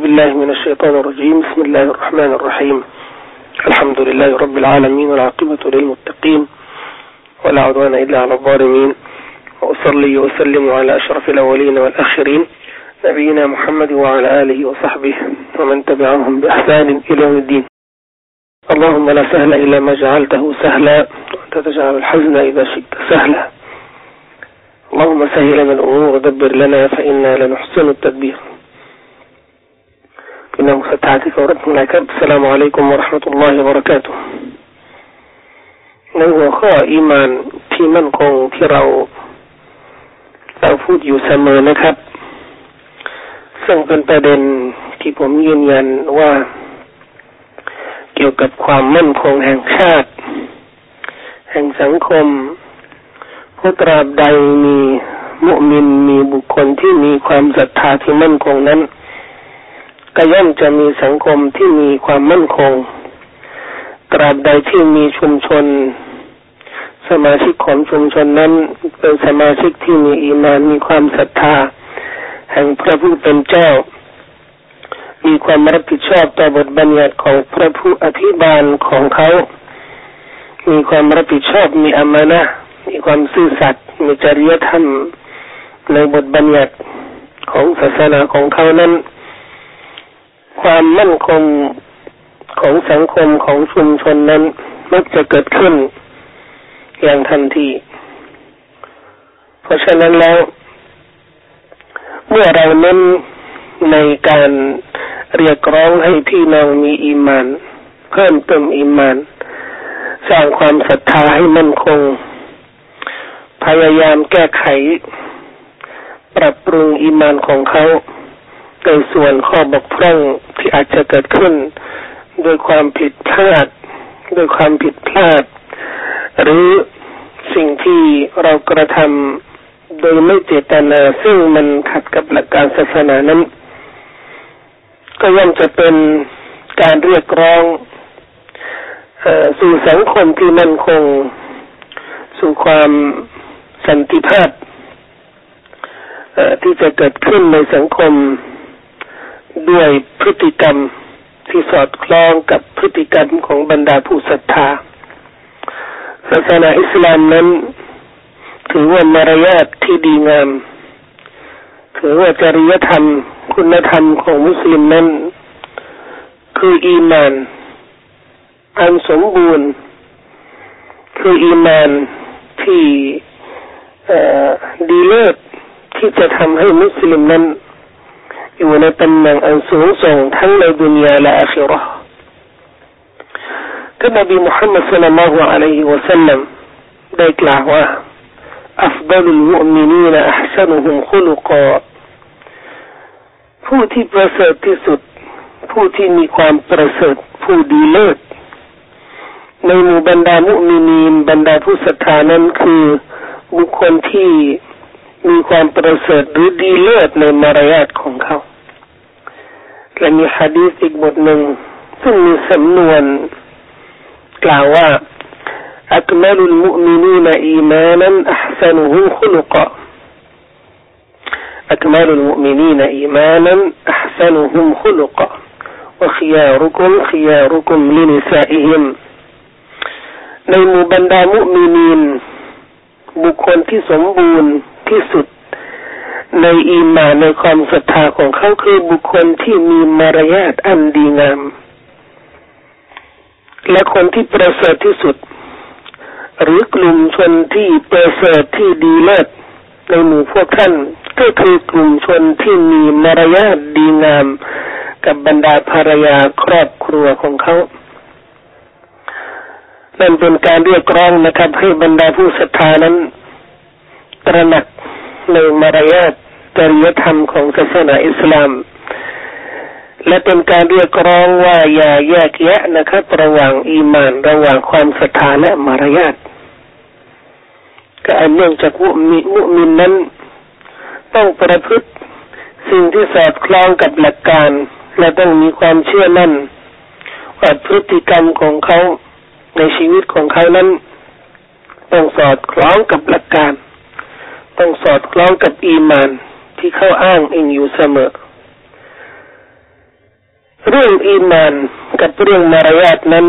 بالله من الشيطان الرجيم. بسم الله الرحمن الرحيم. الحمد لله رب العالمين والعاقبة للمتقين ولا عدوان إلا على الظالمين، وأصلي وأسلم على أشرف الأولين والآخرين نبينا محمد وعلى آله وصحبه ومن تبعهم بإحسان إلى يوم الدين. اللهم لا سهل إلا ما جعلته سهلا، وأنت تجعل الحزن إذا شئت سهلا. اللهم سهل لنا الأمور ودبر لنا فإنا لنحسن التدبير.พี่น้องศรัทธาที่เคารพทั้งหลายครับอัสสลามุอะลัยกุมวะเราะห์มะตุลลอฮิวะบะเราะกาตุฮ์ในหัวข้ออีหม่านที่มั่นคงที่เราพูดอยู่เสมอนะครับซึ่งเป็นประเด็นที่ผมยืนยันว่าเกี่ยวกับความมั่นคงแห่งชาติแห่งสังคมเพราะตราบใดมีมุมินมีบุคคลที่มีความศรัทธาที่มั่นคงนั้นก็ย่อมจะมีสังคมที่มีความมั่นคงตราบใดที่มีชุมชนสมาชิกของชุมชนนั้นเป็นสมาชิกที่มีอีมานมีความศรัทธาแห่งพระผู้เป็นเจ้ามีความรับผิดชอบต่อบทบัญญัติของพระผู้อภิบาลของเขามีความรับผิดชอบมีอามานะห์มีความซื่อสัตย์มีจริยธรรมในบทบัญญัติของศาสนาของเขานั้นความมั่นคงของสังคมของชุมชนนั้นมักจะเกิดขึ้นอย่างทันทีเพราะฉะนั้นแล้วเมื่อเราเน้นในการเรียกร้องให้พี่น้องมีอีหม่านเพิ่มเติมอีหม่านสร้างความศรัทธาให้มั่นคงพยายามแก้ไขปรับปรุงอีหม่านของเขาในส่วนข้อบกพร่องที่อาจจะเกิดขึ้นโดยความผิดพลาดหรือสิ่งที่เรากระทำโดยไม่เจตนาซึ่งมันขัดกับหลักการศาสนานั้นก็ย่อมจะเป็นการเรียกร้องสู่สังคมที่มั่นคงสู่ความสันติภาพที่จะเกิดขึ้นในสังคมด้วยพฤติกรรมที่สอดคล้องกับพฤติกรรมของบรรดาผู้ศรัทธาศาสนาอิสลามนั้นถือว่ามารยาทที่ดีงามถือว่าจริยธรรมคุณธรรมของมุสลิมนั้นคืออีหม่านอันสมบูรณ์คืออีหม่านที่ดีเลิศที่จะทำให้มุสลิมนั้นอยู่ในตำแหน่งอันสูงส่งทั้งในดุนยาและอาคิเราะห์ท่านนบีมุฮัมมัดศ็อลลัลลอฮุอะลัยฮิวะซัลลัมได้กล่าวว่าอัฟฎอลุลมุอ์มินีนอัห์ซะนุฮุมคุลุกอผู้ที่ประเสริฐที่สุดผู้ที่มีความประเสริฐผู้ดีเลิศในหมู่บรรดามุมินีนบรรดาผู้ศรัทธานั้นคือบุคคลที่มีความประเสริฐหรือดีเลิศในมารยาทของเขาและมีหะดีษอีกบทหนึ่งซึ่งมีสำนวนกล่าวว่าอักมัลุลมุอ์มินีนอีมานันอัห์ซะนุฮุมคุลุกะأكمل المؤمنين إيمانا أحسنهم خلقا وخياركم خياركم لنسائهم ในหมู่บรรดามุมินีนบุคคลที่สมบูรณ์ที่สุดในอีหม่านในความศรัทธาของเขาคือบุคคลที่มีมารยาทอันดีงามและคนที่ประเสริฐที่สุดหรือกลุ่มชนที่ประเสริฐที่ดีเลิศในหมู่พวกท่านก็คือกลุ่มชนที่มีมารยาทดีงามกับบรรดาภรรยาครอบครัวของเขานั่นเป็นการเรียกร้องนะครับให้บรรดาผู้ศรัทธานั้นตระหนักในมารยาทจริยธรรมของศาสนาอิสลามและเป็นการเรียกร้องว่าอย่าแยกแยะนะครับระหว่างอีหม่านระหว่างความศรัทธาและมารยาทก็อันเนื่องจากมุมินนั้นต้องประพฤติสิ่งที่สอดคล้องกับหลักการและต้องมีความเชื่อมั่นว่าพฤติกรรมของเขาในชีวิตของเขานั้นต้องสอดคล้องกับหลักการต้องสอดคล้องกับอีหม่านที่เขาอ้างอิงอยู่เสมอเรื่องอีหม่านกับเรื่องมารยาทนั้น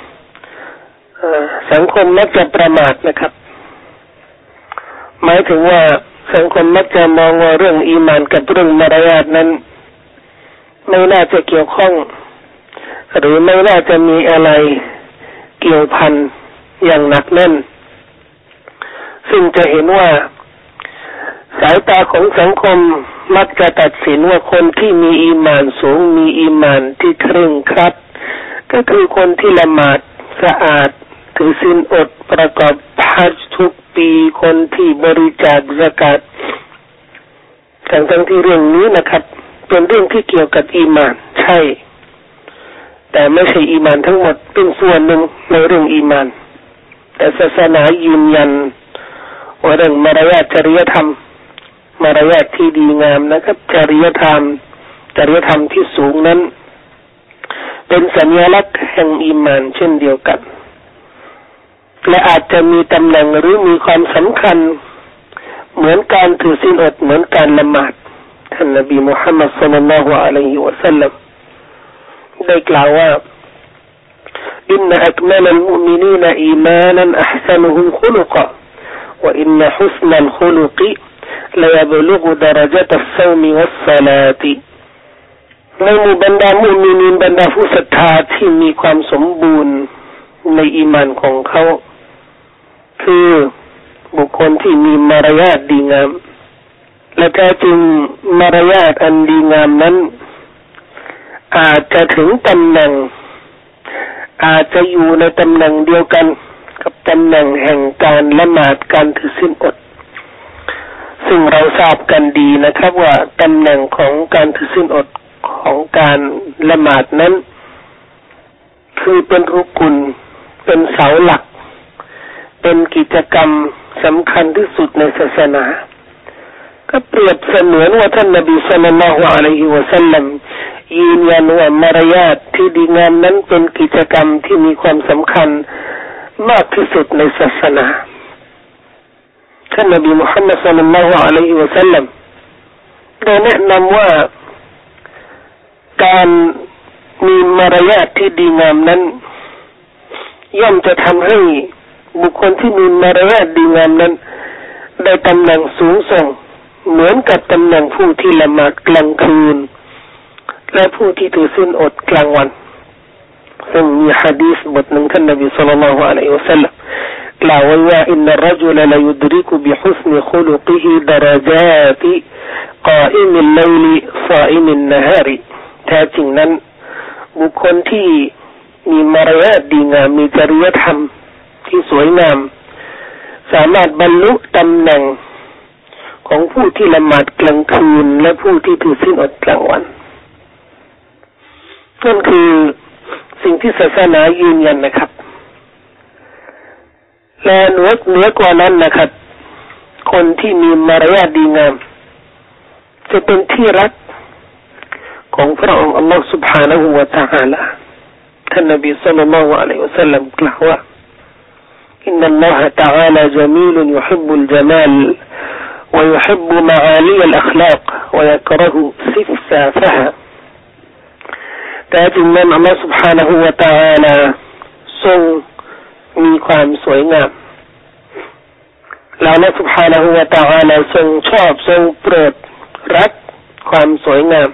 สังคมมักจะประมาทนะครับหมายถึงว่าสังคมมักจะมองว่าเรื่องอีหม่านกับเรื่องมารยาทนั้นไม่น่าจะเกี่ยวข้องหรือไม่น่าจะมีอะไรเกี่ยวพันอย่างหนักแน่นซึ่งจะเห็นว่าสายตาของสังคมมักจะตัดสินว่าคนที่มีอีหม่านสูงมีอีหม่านที่เคร่งครัดก็คือคนที่ละหมาดสะอาดถือศีลอดประกอบฮัจญ์ทุกปีคนที่บริจาคซะกาตทั้งที่เรื่องนี้นะครับเป็นเรื่องที่เกี่ยวกับอีหม่านใช่แต่ไม่ใช่อีหม่านทั้งหมดเป็นส่วนหนึ่งในเรื่องอีหม่านแต่ศาสนายืนยันว่าเรื่องมารยาทจริยธรรมมารยาทที่ดีงามนะครับจริยธรรมที่สูงนั้นเป็นสัญลักษณ์แห่งอีหม่านเช่นเดียวกันและอาจจะมีตำแหน่งหรือมีความสำคัญเหมือนการถือศีลอดเหมือนการละหมาดท่านนบีมุฮัมมัดศ็อลลัลลอฮุอะลัยฮิวะซัลลัมได้กล่าวว่าอินนะอักมัลมุมินีนอีมานันอะห์ซะนุฮุมคุลุกะวะอินนะฮุสนัลคุลุกละยะบลุกดะเราะญะตัสศอมวัสศอลาติในหมู่บรรดามุมินีนบรรดาผู้ศรัทธาที่มีความสมบูรณ์ในอีหม่านของเขาคือบุคคลที่มีมารยาทดีงามและแท้จริงมารยาทอันดีงามนั้นอาจจะถึงตำแหน่งอาจจะอยู่ในตำแหน่งเดียวกันกับตำแหน่งแห่งการละหมาดการถือศีลอดซึ่งเราทราบกันดีนะครับว่าตำแหน่งของการถือศีลอดของการละหมาดนั้นคือเป็นรุกุนเป็นเสาหลักเป็นกิจกรรมสำคัญที่สุดในศาสนาก็เปรียบเสมือนว่าท่านนบีศ็อลลัลลอฮุอะลัยฮิวะซัลลัมยืนยันว่ามารยาทที่ดีงามนั้นเป็นกิจกรรมที่มีความสำคัญมากที่สุดในศาสนาท่านนบีมุฮัมมัดศ็อลลัลลอฮุอะลัยฮิวะซัลลัมได้แนะนำว่าการมีมารยาทที่ดีงามนั้นย่อมจะทำให้บุคคลที่มีมารยาทดีงามนั้นได้ตำแหน่งสูงส่งเหมือนกับตำแหน่งผู้ที่ละหมาดกลางคืนและผู้ที่ถือศีลอดกลางวันซึ่งมีหะดีษบทหนึ่งท่านนบีศ็อลลัลลอฮุอะลัยฮิวะซัลลัมกล่าวไว้ว่าอินนัรรจุลละยุดริกุบิฮุสนิคุลุกิฮิดะเราะญาติกออิมิลไลลิศออิมินนะฮาริแท้จริงนั้นบุคคลที่มีมารยาทดีงามมีจริยธรรมที่สวยงามสามารถบรรลุตำแหน่งของผู้ที่ละหมาดกลางคืนและผู้ที่ถือศีลอดกลางวันนั่นคือสิ่งที่ศาสนายืนยันนะครับและเหนือกว่านั้นนะครับคนที่มีมารยาทดีงามจะเป็นที่รักของพระองค์อัลลอฮฺ سبحانه และ تعالى ท่านนบีศ็อลลัลลอฮุอะลัยฮิวะซัลลัมกล่าวว่าอินนัลลอฮะตะอาลาญะมีลยุฮิบบุลญะมาลويحب معالي الأخلاق ويكره سفسافها แต่จริงนั้นอัลลอฮฺ سبحانه และ تعالى ทรงมีความสวยงามและอัลลอฮฺ سبحانه และ تعالى ทรงชอบทรงโปรดรักความสวยงาม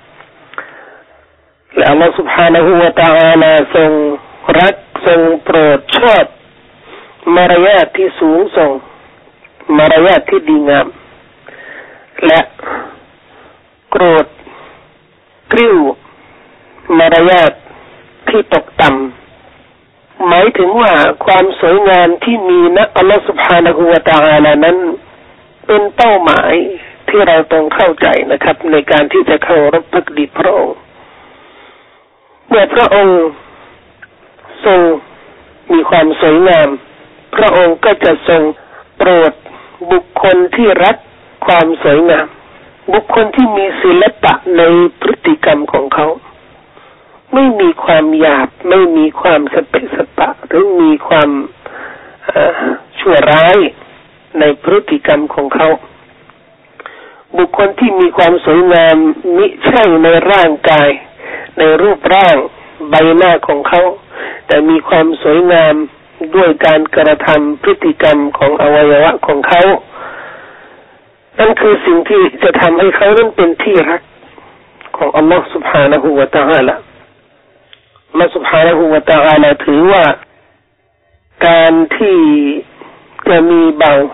และอัลลอฮฺ سبحانه และ تعالى ทรงรักทรงโปรดชอบมารยาทที่สูงส่งมารยาทที่ดีงามและโกรธกริ้วมารยาทที่ตกต่ำหมายถึงว่าความสวยงามที่มีณอัลลอฮฺ سبحانه และ تعالى นั้นเป็นเป้าหมายที่เราต้องเข้าใจนะครับในการที่จะเคารพภักดีพระองค์เมื่อพระองค์ทรงมีความสวยงามพระองค์ก็จะทรงโปรดบุคคลที่รักความสวยงามบุคคลที่มีศิลปะในพฤติกรรมของเขาไม่มีความหยาบไม่มีความสเปะสปะหรือมีความชั่วร้ายในพฤติกรรมของเขาบุคคลที่มีความสวยงามมิใช่ในร่างกายในรูปร่างใบหน้าของเขาแต่มีความสวยงามด้วยการกระทำพฤติกรรมของอวัยวะของเขานั่นคือสิ่งที่จะทำให้เขานั้นเป็นที่รักของอัลลอฮฺ سبحانه และ تعالى อัลลอฮฺ سبحانه และ تعالى ถือว่าการที่จะมีบ่าว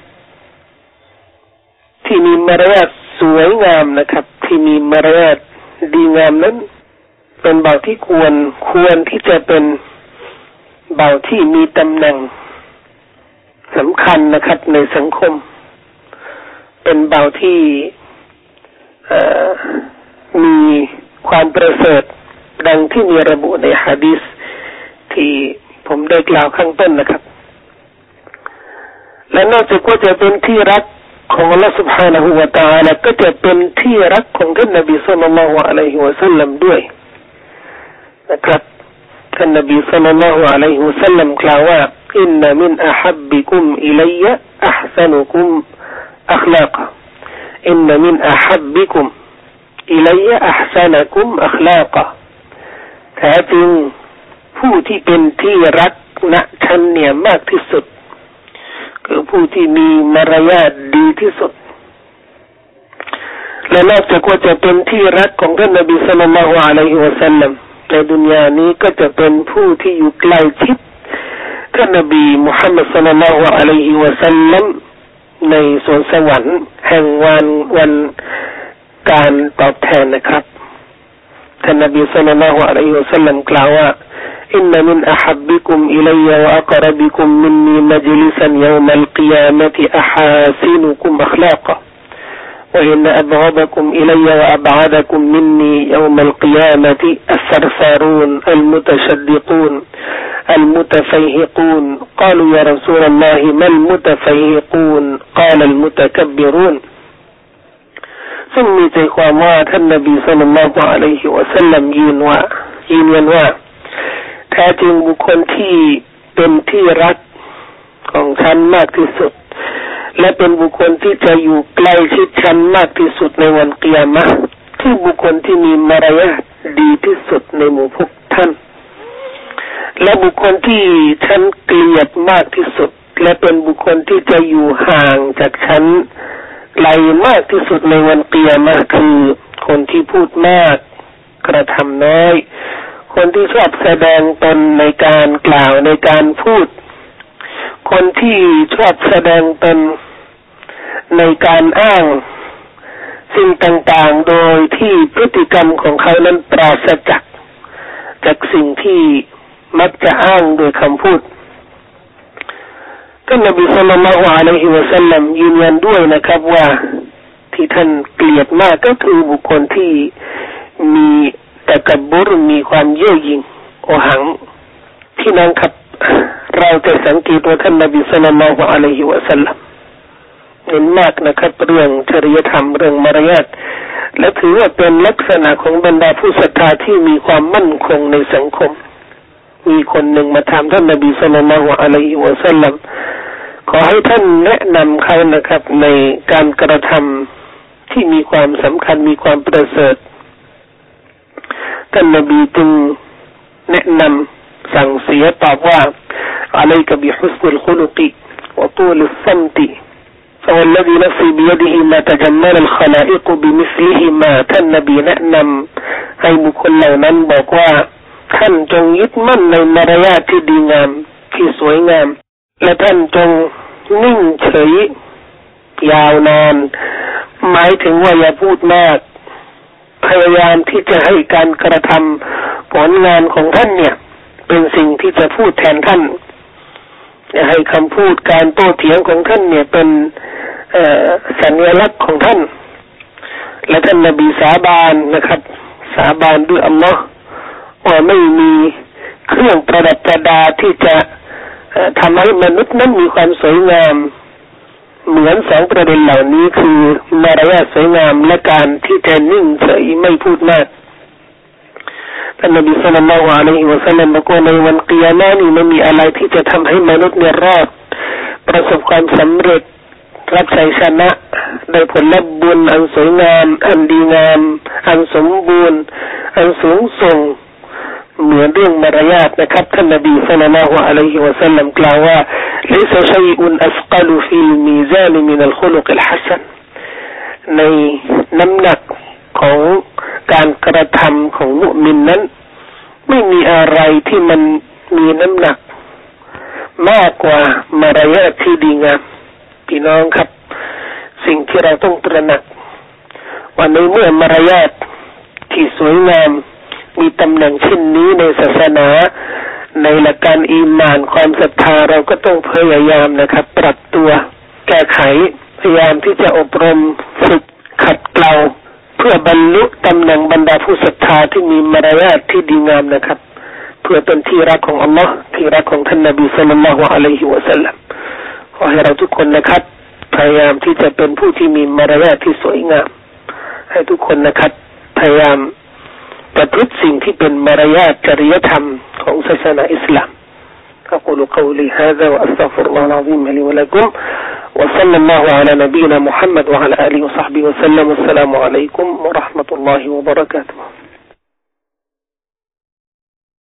ที่มีมารยาทสวยงามนะครับที่มีมารยาทดีงามนั้นเป็นบ่าวที่ควรที่จะเป็นบ่าวที่มีตำแหน่งสำคัญนะครับในสังคมเป็นบ่าวที่มีความประเสริฐดังที่มีระบุในหะดีษที่ผมได้กล่าวข้างต้นนะครับและนอกจากว่าจะเป็นที่รักของอัลลอฮฺ سبحانه และ تعالى ก็จะเป็นที่รักของท่านนบีศ็อลลัลลอฮุอะลัยฮิวะซัลลัมด้วยนะครับท่านนบีศ็อลลัลลอฮุอะลัยฮิวะซัลลัมกล่าวว่าอินนะมินอะฮับบิกุมอิลัยอะห์ซานุกุมอัคลากะอินนะมินอะฮับบิกุมอิลัยอะห์ซานุกุมอัคลากะแท้จริงผู้ที่เป็นที่รักณท่านเนี่ยมากที่สุดคือผู้ที่มีมารยาทดีที่สุดและนอกจากว่าจะเป็นที่รักของท่านนบีศ็อลลัลลอฮุอะลัยฮิวะซัลลัมในดุนยานี้ก็จะเป็นผู้ที่อยู่ใกล้ชิดท่านนบีมุฮัมมัดศ็อลลัลลอฮุอะลัยฮิวะซัลลัมในสวนสวรรค์แห่งวันการตอบแทนนะครับท่านนบีศ็อลลัลลอฮุอะลัยฮิวะซัลลัมกล่าวว่าإن من أحبكم إلي وأقربكم مني مجلسا يوم القيامة أحاسنكم أخلاقا وإن أبغضكم إلي وأبعدكم مني يوم القيامة الثرثارون المتشدقون المتفيهقون قالوا يا رسول الله ما المتفيهقون قال المتكبرونซึ่งมีใจความว่าท่านนบีศ็อลลัลลอฮุอะลัยฮิวะซัลลัมยืนยันว่าแท้จริงบุคคลที่เป็นที่รักของฉันมากที่สุดและเป็นบุคคลที่จะอยู่ใกล้ชิดฉันมากที่สุดในวันกิยามะห์ที่บุคคลที่มีมารยาทดีที่สุดในหมู่พวกท่านและบุคคลที่ฉันเกลียดมากที่สุดและเป็นบุคคลที่จะอยู่ห่างจากฉันไกลมากที่สุดในวันกิยามะห์คือคนที่พูดมากกระทำน้อยคนที่ชอบแสดงตนในการกล่าวในการพูดคนที่ชอบแสดงตนในการอ้างสิ่งต่างๆโดยที่พฤติกรรมของเขานั้นปราศจากสิ่งที่มักจะอ้างโดยคำพูดท่านนบีศ็อลลัลลอฮุอะลัยฮิวะซัลลัมยืนยันด้วยนะครับว่าที่ท่านเกลียดมากก็คือบุคคลที่มีตะกับบรุมีความเย่อหยิ่งโอหังที่นั่นครับเราจะสังเกตว่าท่านนบีศ็อลลัลลอฮุอะลัยฮิวะซัลลัมเน้นมากนะครับเรื่องจริยธรรมเรื่องมารยาทและถือว่าเป็นลักษณะของบรรดาผู้ศรัทธาที่มีความมั่นคงในสังคมมีคนหนึ่งมาถามท่านนบีศ็อลลัลลอฮุอะลัยฮิวะซัลลัมขอให้ท่านแนะนำเขานะครับในการกระทำที่มีความสำคัญมีความประเสริฐท่านนบีจึงแนะนำสั่งเสียตอบว่าอะลัยกะบิฮุสนุลคุลุกิวะตูลิสซัมติفوالذي نفسي بيده ما تجمل الخلائق بمثلهما ท่านนบีแนะนำให้บุคคลเหล่านั้นบอกว่าท่านจงยึดมั่นในมารยาทที่ดีงามที่สวยงามและท่านจงนิ่งเฉยยาวนานหมายถึงว่าอย่าพูดมากพยายามที่จะให้การกระทำผลงานของท่านเนี่ยเป็นสิ่งที่จะพูดแทนท่านอย่าให้คำพูดการโต้เถียงของท่านเนี่ยเป็นสัญลักษณ์ของท่านและท่านนบีสาบานนะครับสาบานด้วยอัลลอฮ์ว่าไม่มีเครื่องประดับประดาที่จะทำให้มนุษย์นั้นมีความสวยงามเหมือนสองประเด็นเหล่านี้คือมารยาทสวยงามและการที่จะนิ่งเฉยไม่พูดมากท่านนบีศ็อลลัลลอฮุอะลัยฮิวะซัลลัมบอกว่าในวันกิยามะห์นี้ไม่มีอะไรที่จะทำให้มนุษย์เนี่ยรอดประสบความสำเร็จรับชัยชนะได้ผลลัพธ์บุญอันสวยงามอันดีงามอันสมบูรณ์อันสูงส่งเหมือนเรื่องมารยาทนะครับท่านนบีศ็อลลัลลอฮุอะลัยฮิวะซัลลัมกล่าวว่า ليس شيء أثقل في الميزان من الخلق الحسن ในน้ำหนักของการกระทำของมุมินนั้นไม่มีอะไรที่มันมีน้ำหนักมากกว่ามารยาทที่ดีงามพี่น้องครับสิ่งที่เราต้องตระหนักว่าในเมื่อมารยาทที่สวยงามมีตำแหน่งเช่นนี้ในศาสนาในหลักการอีหม่านความศรัทธาเราก็ต้องพยายามนะครับปรับตัวแก้ไขพยายามที่จะอบรมฝึกขัดเกลาเพื่อบรรลุตำแหน่งบรรดาผู้ศรัทธาที่มีมารยาทที่ดีงามนะครับเพื่อเป็นที่รักของอัลลอฮ์ที่รักของท่านนบีศ็อลลัลลอฮุอะลัยฮิวะซัลลัมขอให้เราทุกคนนะครับพยายามที่จะเป็นผู้ที่มีมารยาทที่สวยงามให้ทุกคนนะครับพยายามประพฤติสิ่งที่เป็นมารยาทจริยธรรมของศาสนาอิสลามأقول قولي هذا وأستغفر الله العظيم لي ولكم وصلى الله على نبينا محمد وعلى آله وصحبه وسلم والسلام عليكم ورحمة الله وبركاته